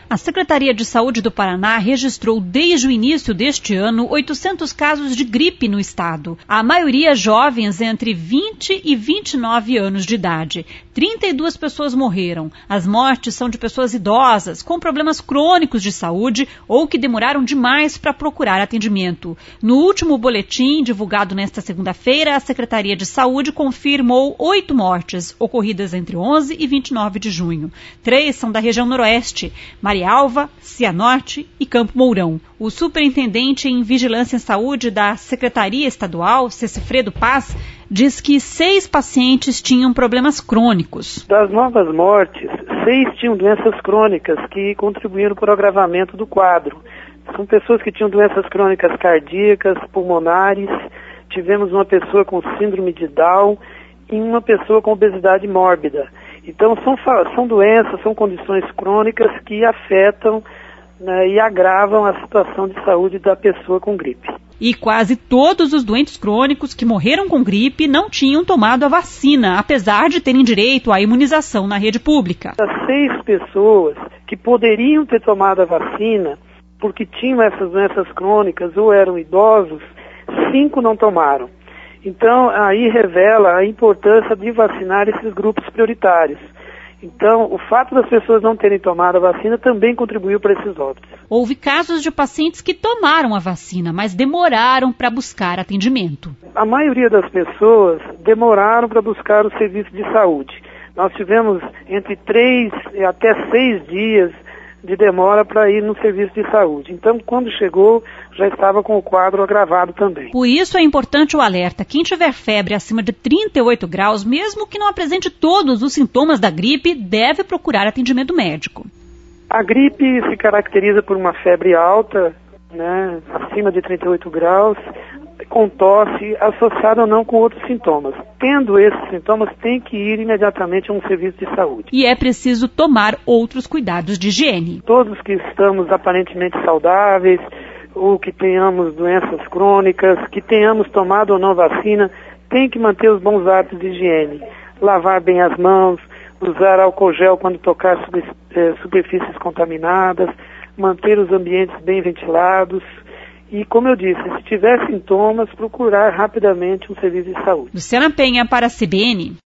A Secretaria de Saúde do Paraná registrou desde o início deste ano 800 casos de gripe no estado. A maioria jovens entre 20 e 29 anos de idade. 32 pessoas morreram. As mortes são de pessoas idosas, com problemas crônicos de saúde ou que demoraram demais para procurar atendimento. No último boletim, divulgado nesta segunda-feira, a Secretaria de Saúde confirmou 8 mortes, ocorridas entre 11 e 29 de junho. 3 são da região noroeste, Marialva, Cianorte e Campo Mourão. O superintendente em Vigilância em Saúde da Secretaria Estadual, Cecifredo Paz, diz que 6 pacientes tinham problemas crônicos. Das novas mortes, 6 tinham doenças crônicas que contribuíram para o agravamento do quadro. São pessoas que tinham doenças crônicas cardíacas, pulmonares, tivemos uma pessoa com síndrome de Down e uma pessoa com obesidade mórbida. Então são doenças, são condições crônicas que afetam, né, e agravam a situação de saúde da pessoa com gripe. E quase todos os doentes crônicos que morreram com gripe não tinham tomado a vacina, apesar de terem direito à imunização na rede pública. As 6 pessoas que poderiam ter tomado a vacina, porque tinham essas doenças crônicas ou eram idosos, 5 não tomaram. Então, aí revela a importância de vacinar esses grupos prioritários. Então, o fato das pessoas não terem tomado a vacina também contribuiu para esses óbitos. Houve casos de pacientes que tomaram a vacina, mas demoraram para buscar atendimento. A maioria das pessoas demoraram para buscar o serviço de saúde. Nós tivemos entre 3 e até 6 dias de demora para ir no serviço de saúde. Então, quando chegou, já estava com o quadro agravado também. Por isso é importante o alerta. Quem tiver febre acima de 38 graus, mesmo que não apresente todos os sintomas da gripe, deve procurar atendimento médico. A gripe se caracteriza por uma febre alta, né, acima de 38 graus, com tosse, associada ou não com outros sintomas. Tendo esses sintomas, tem que ir imediatamente a um serviço de saúde. E é preciso tomar outros cuidados de higiene. Todos que estamos aparentemente saudáveis, ou que tenhamos doenças crônicas, que tenhamos tomado ou não vacina, tem que manter os bons hábitos de higiene. Lavar bem as mãos, usar álcool gel quando tocar superfícies contaminadas, manter os ambientes bem ventilados. E, como eu disse, se tiver sintomas, procurar rapidamente um serviço de saúde. Luciana Penha para a CBN.